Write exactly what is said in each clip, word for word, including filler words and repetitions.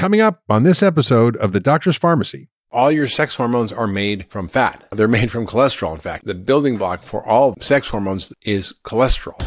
Coming up on this episode of The Doctor's Pharmacy. All your sex hormones are made from fat. They're made from cholesterol, in fact. The building block for all sex hormones is cholesterol.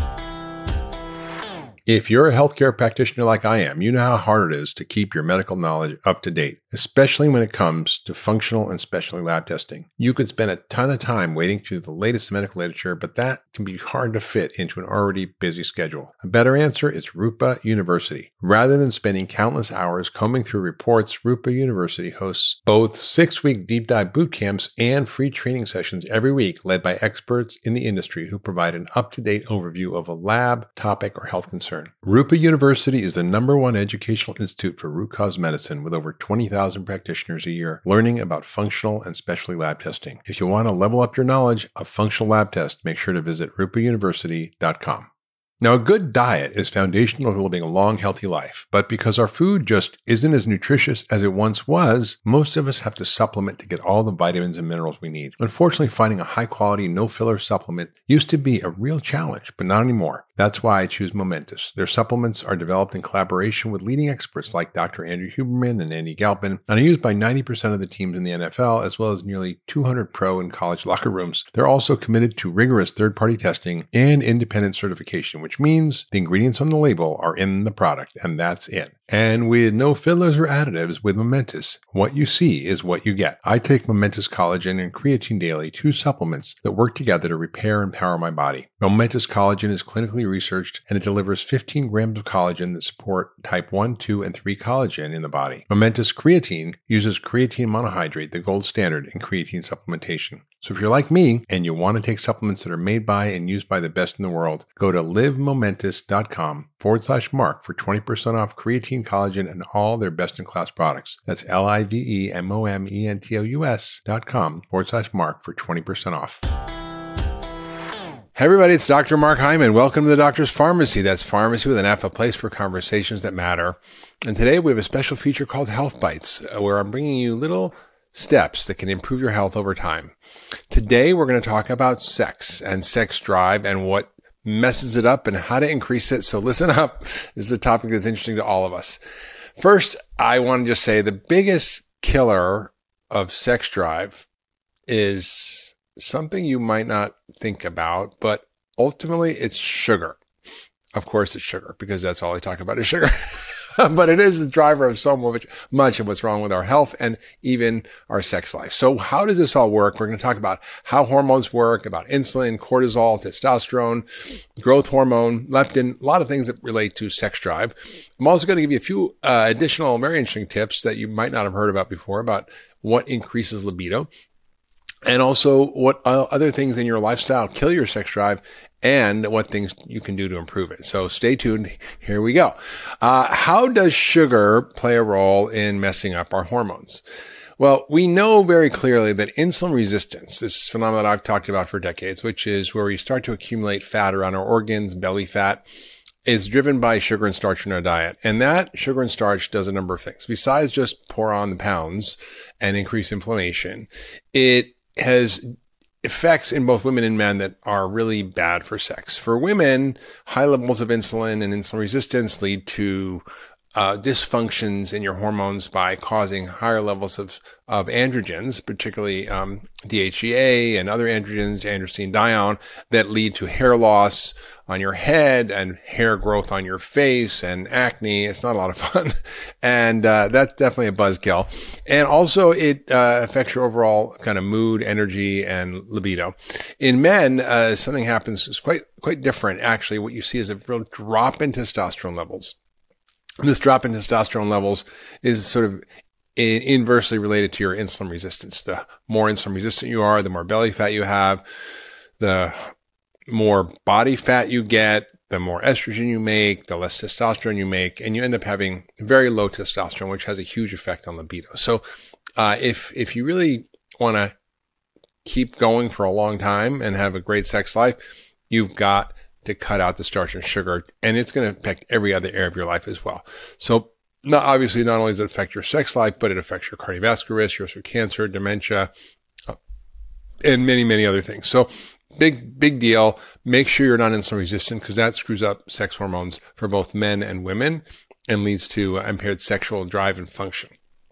If you're a healthcare practitioner like I am, you know how hard it is to keep your medical knowledge up to date, especially when it comes to functional and specialty lab testing. You could spend a ton of time wading through the latest medical literature, but that can be hard to fit into an already busy schedule. A better answer is Rupa University. Rather than spending countless hours combing through reports, Rupa University hosts both six-week deep dive boot camps and free training sessions every week led by experts in the industry who provide an up-to-date overview of a lab, topic, or health concern. Rupa University is the number one educational institute for root cause medicine with over twenty thousand practitioners a year learning about functional and specialty lab testing. If you want to level up your knowledge of functional lab tests, make sure to visit rupa university dot com. Now, a good diet is foundational to living a long, healthy life, but because our food just isn't as nutritious as it once was, most of us have to supplement to get all the vitamins and minerals we need. Unfortunately, finding a high-quality, no-filler supplement used to be a real challenge, but not anymore. That's why I choose Momentous. Their supplements are developed in collaboration with leading experts like Doctor Andrew Huberman and Andy Galpin, and are used by ninety percent of the teams in the N F L, as well as nearly two hundred pro and college locker rooms. They're also committed to rigorous third-party testing and independent certification, which means the ingredients on the label are in the product, and that's it. And with no fillers or additives with Momentous, what you see is what you get. I take Momentous Collagen and Creatine Daily, two supplements that work together to repair and power my body. Momentous Collagen is clinically researched, and it delivers fifteen grams of collagen that support type one, two, and three collagen in the body. Momentous Creatine uses creatine monohydrate, the gold standard in creatine supplementation. So if you're like me and you want to take supplements that are made by and used by the best in the world, go to livemomentous.com forward slash mark for twenty percent off creatine, collagen, and all their best-in-class products. That's L-I-V-E-M-O-M-E-N-T-O-U-S dot com forward slash mark for twenty percent off. Hey everybody, it's Doctor Mark Hyman. Welcome to the Doctor's Pharmacy. That's pharmacy with an F, a place for conversations that matter. And today we have a special feature called Health Bites, where I'm bringing you little steps that can improve your health over time. Today, we're going to talk about sex and sex drive and what messes it up and how to increase it. So listen up. This is a topic that's interesting to all of us. First, I want to just say the biggest killer of sex drive is something you might not think about, but ultimately it's sugar. Of course, it's sugar because that's all I talk about is sugar. But it is the driver of so much, much of what's wrong with our health and even our sex life. So how does this all work? We're going to talk about how hormones work, about insulin, cortisol, testosterone, growth hormone, leptin, a lot of things that relate to sex drive. I'm also going to give you a few uh, additional very interesting tips that you might not have heard about before about what increases libido, and also what other things in your lifestyle kill your sex drive, and what things you can do to improve it. So stay tuned. Here we go. Uh, how does sugar play a role in messing up our hormones? Well, we know very clearly that insulin resistance, this phenomenon that I've talked about for decades, which is where we start to accumulate fat around our organs, belly fat, is driven by sugar and starch in our diet. And that sugar and starch does a number of things. Besides just pour on the pounds and increase inflammation, it has effects in both women and men that are really bad for sex. For women, high levels of insulin and insulin resistance lead to uh, dysfunctions in your hormones by causing higher levels of, of androgens, particularly um, D H E A and other androgens, androstenedione, that lead to hair loss on your head and hair growth on your face and acne. It's not a lot of fun. And uh, that's definitely a buzzkill. And also it uh, affects your overall kind of mood, energy, and libido. In men, uh, something happens that's quite, quite different. Actually, what you see is a real drop in testosterone levels. This drop in testosterone levels is sort of inversely related to your insulin resistance. The more insulin resistant you are, the more belly fat you have, the more body fat you get, the more estrogen you make, the less testosterone you make, and you end up having very low testosterone, which has a huge effect on libido. So uh, if if you really want to keep going for a long time and have a great sex life, you've got to cut out the starch and sugar, and it's going to affect every other area of your life as well. So not obviously, not only does it affect your sex life, but it affects your cardiovascular risk, your risk of cancer, dementia, and many, many other things. So big, big deal. Make sure you're not insulin resistant because that screws up sex hormones for both men and women. and leads to impaired sexual drive and function.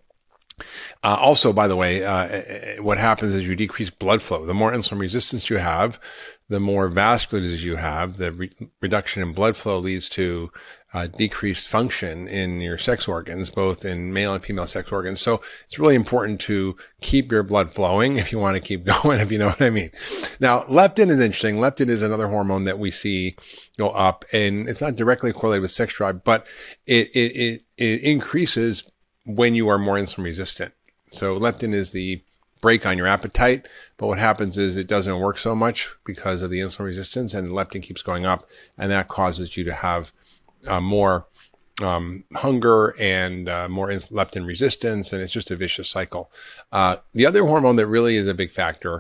Uh, also, by the way, uh, what happens is you decrease blood flow. The more insulin resistance you have, the more vascular disease you have, the re- reduction in blood flow leads to uh, decreased function in your sex organs, both in male and female sex organs. So it's really important to keep your blood flowing if you want to keep going, if you know what I mean. Now, leptin is interesting. Leptin is another hormone that we see go up, and it's not directly correlated with sex drive, but it, it, it, it increases when you are more insulin resistant. So leptin is the brake on your appetite, but what happens is it doesn't work so much because of the insulin resistance, and leptin keeps going up, and that causes you to have uh, more um, hunger and uh, more ins- leptin resistance, and it's just a vicious cycle. Uh, the other hormone that really is a big factor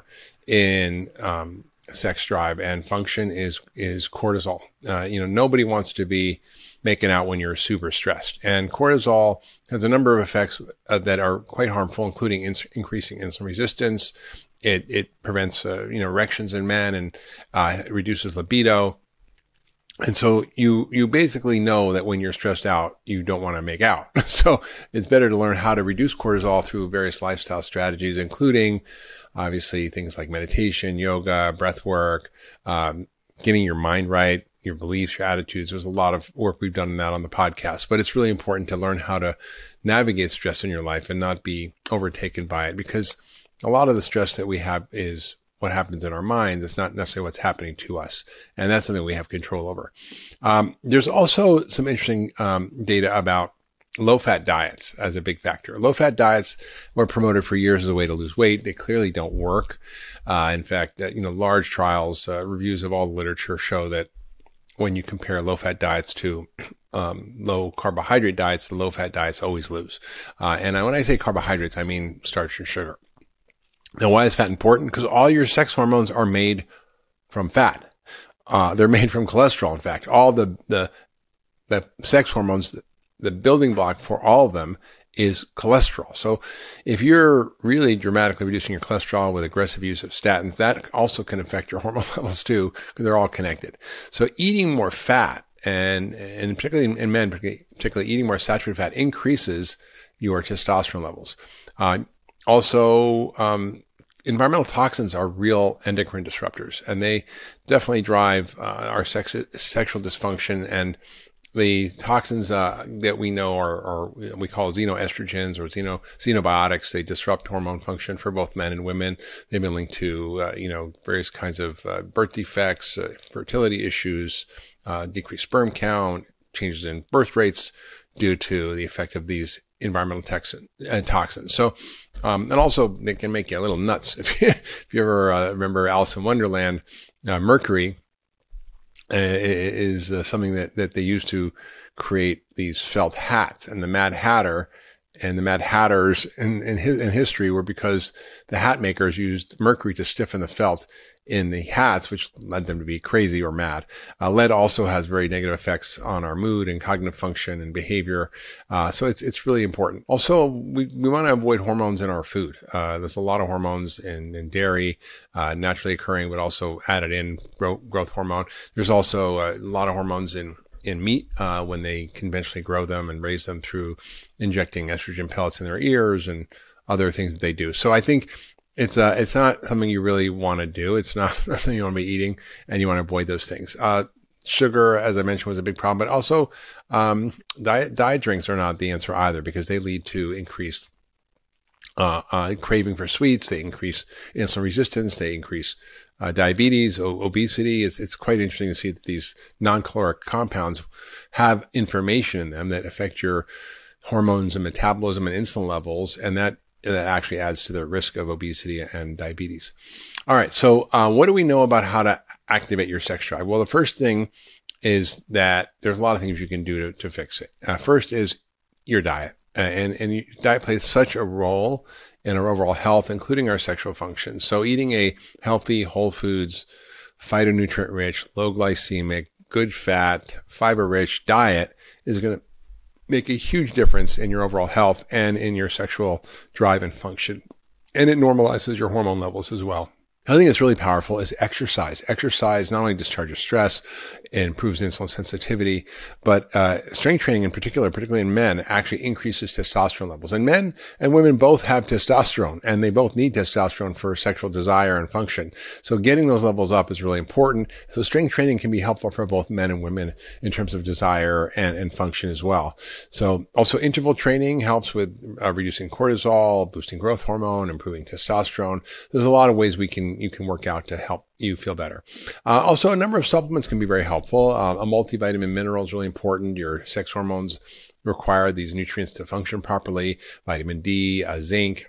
in um, sex drive and function is is cortisol. Uh, you know, nobody wants to be making out when you're super stressed. And cortisol has a number of effects uh, that are quite harmful, including ins- increasing insulin resistance. It it prevents uh, you know erections in men, and uh, it reduces libido. And so you you basically know that when you're stressed out, you don't want to make out. So it's better to learn how to reduce cortisol through various lifestyle strategies, including obviously things like meditation, yoga, breath work, um, getting your mind right, your beliefs, your attitudes. There's a lot of work we've done on that on the podcast, but it's really important to learn how to navigate stress in your life and not be overtaken by it, because a lot of the stress that we have is what happens in our minds. It's not necessarily what's happening to us. And that's something we have control over. Um, there's also some interesting um, data about low-fat diets as a big factor. Low-fat diets were promoted for years as a way to lose weight. They clearly don't work. Uh, in fact, uh, you know, large trials, uh, reviews of all the literature show that when you compare low-fat diets to um, low-carbohydrate diets, the low-fat diets always lose. Uh, and when I say carbohydrates, I mean starch and sugar. Now, why is fat important? Because all your sex hormones are made from fat. Uh, they're made from cholesterol. In fact, all the, the, the sex hormones, the, the building block for all of them is cholesterol. So if you're really dramatically reducing your cholesterol with aggressive use of statins, that also can affect your hormone levels too, because they're all connected. So eating more fat, and, and particularly in men, particularly, particularly eating more saturated fat, increases your testosterone levels. Uh, also, um, environmental toxins are real endocrine disruptors, and they definitely drive uh, our sex, sexual dysfunction. And the toxins uh, that we know are, are we call xenoestrogens or xeno, xenobiotics. They disrupt hormone function for both men and women. They've been linked to uh, you know various kinds of uh, birth defects, uh, fertility issues, uh, decreased sperm count, changes in birth rates due to the effect of these environmental toxin, uh, toxins. So, um, and also they can make you a little nuts. If you, if you ever uh, remember Alice in Wonderland, uh, mercury uh, is uh, something that, that they used to create these felt hats, and the Mad Hatter and the Mad Hatters in, in, his, in history were because the hat makers used mercury to stiffen the felt in the hats, which led them to be crazy or mad. Uh, lead also has very negative effects on our mood and cognitive function and behavior. Uh, so it's, it's really important. Also, we, we want to avoid hormones in our food. Uh, there's a lot of hormones in, in dairy, uh, naturally occurring, but also added in growth, growth hormone. There's also a lot of hormones in in meat, uh, when they conventionally grow them and raise them through injecting estrogen pellets in their ears and other things that they do. So I think it's, uh, it's not something you really want to do. It's not something you want to be eating, and you want to avoid those things. Uh, sugar, as I mentioned, was a big problem, but also, um, diet, diet drinks are not the answer either, because they lead to increased, uh, uh, craving for sweets. They increase insulin resistance. They increase Uh, diabetes, o- obesity. It's, it's quite interesting to see that these non-caloric compounds have information in them that affect your hormones and metabolism and insulin levels, and that that actually adds to the risk of obesity and diabetes. All right, so uh, what do we know about how to activate your sex drive? Well, the first thing is that there's a lot of things you can do to, to fix it. Uh, first is your diet, uh, and and your diet plays such a role in our overall health, including our sexual function. So eating a healthy, whole foods, phytonutrient-rich, low glycemic, good fat, fiber-rich diet is going to make a huge difference in your overall health and in your sexual drive and function. And it normalizes your hormone levels as well. Another thing that's really powerful is exercise. Exercise not only discharges stress, it improves insulin sensitivity, but uh, strength training in particular, particularly in men, actually increases testosterone levels. And men and women both have testosterone, and they both need testosterone for sexual desire and function. So getting those levels up is really important. So strength training can be helpful for both men and women in terms of desire and, and function as well. So also interval training helps with uh, reducing cortisol, boosting growth hormone, improving testosterone. There's a lot of ways we can you can work out to help you feel better. Uh, also, a number of supplements can be very helpful. Uh, a multivitamin mineral is really important. Your sex hormones require these nutrients to function properly. Vitamin D, uh, zinc,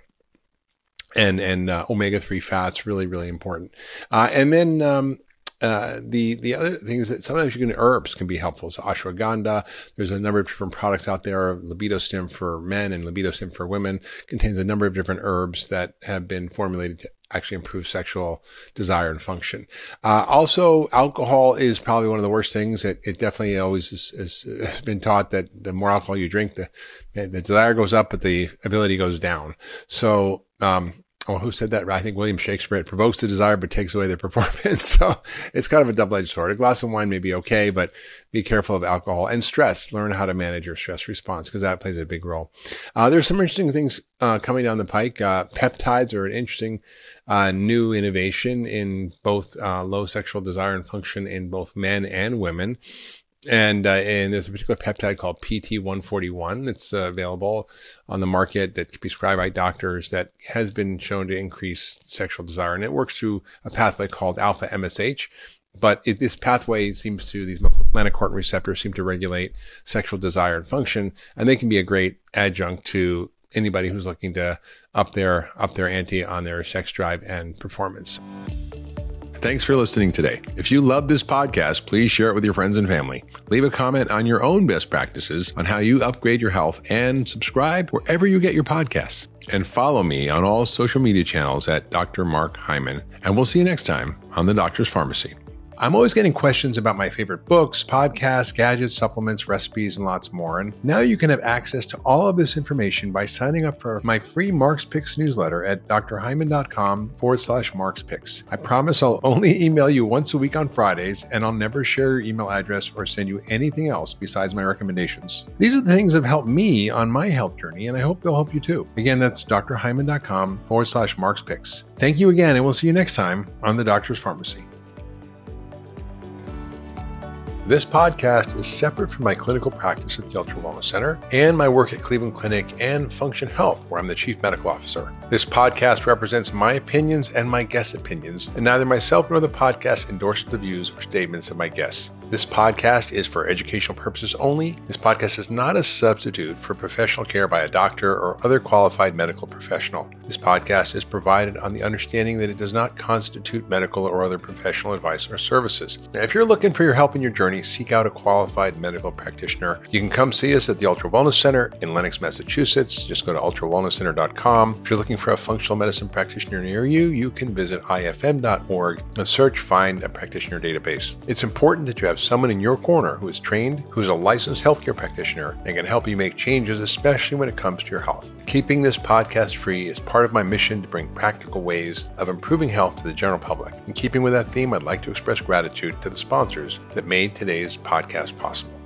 and and uh, omega three fats, really, really important. Uh, and then um, uh, the the other thing is that sometimes you can herbs can be helpful. So ashwagandha, there's a number of different products out there. Libido Stim for men and Libido Stim for women contains a number of different herbs that have been formulated to actually improve sexual desire and function. Uh, also, alcohol is probably one of the worst things. It, it definitely always is, is, has been taught that the more alcohol you drink, the, the desire goes up, but the ability goes down. So, um, oh, who said that? I think William Shakespeare. It provokes the desire, but takes away the performance. So it's kind of a double-edged sword. A glass of wine may be okay, but be careful of alcohol and stress. Learn how to manage your stress response because that plays a big role. Uh, there's some interesting things uh, coming down the pike. Uh, peptides are an interesting uh, new innovation in both uh, low sexual desire and function in both men and women. And, uh, and there's a particular peptide called P T one forty-one that's uh, available on the market that can be prescribed by doctors that has been shown to increase sexual desire. And it works through a pathway called alpha M S H. But it, this pathway seems to, these melanocortin receptors seem to regulate sexual desire and function. And they can be a great adjunct to anybody who's looking to up their, up their ante on their sex drive and performance. Thanks for listening today. If you love this podcast, please share it with your friends and family. Leave a comment on your own best practices on how you upgrade your health and subscribe wherever you get your podcasts. And follow me on all social media channels at Doctor Mark Hyman. And we'll see you next time on The Doctor's Pharmacy. I'm always getting questions about my favorite books, podcasts, gadgets, supplements, recipes, and lots more. And now you can have access to all of this information by signing up for my free Mark's Picks newsletter at drhyman.com forward slash Mark's Picks. I promise I'll only email you once a week on Fridays, and I'll never share your email address or send you anything else besides my recommendations. These are the things that have helped me on my health journey, and I hope they'll help you too. Again, that's drhyman.com forward slash Mark's Picks. Thank you again, and we'll see you next time on The Doctor's Pharmacy. This podcast is separate from my clinical practice at the Ultra Wellness Center and my work at Cleveland Clinic and Function Health, where I'm the Chief Medical Officer. This podcast represents my opinions and my guests' opinions, and neither myself nor the podcast endorses the views or statements of my guests. This podcast is for educational purposes only. This podcast is not a substitute for professional care by a doctor or other qualified medical professional. This podcast is provided on the understanding that it does not constitute medical or other professional advice or services. Now, if you're looking for your help in your journey, seek out a qualified medical practitioner. You can come see us at the Ultra Wellness Center in Lenox, Massachusetts. Just go to ultra wellness center dot com. If you're looking for a functional medicine practitioner near you, you can visit I F M dot org and search Find a Practitioner database. It's important that you have someone in your corner who is trained, who is a licensed healthcare practitioner, and can help you make changes, especially when it comes to your health. Keeping this podcast free is part of my mission to bring practical ways of improving health to the general public. In keeping with that theme, I'd like to express gratitude to the sponsors that made today's podcast possible.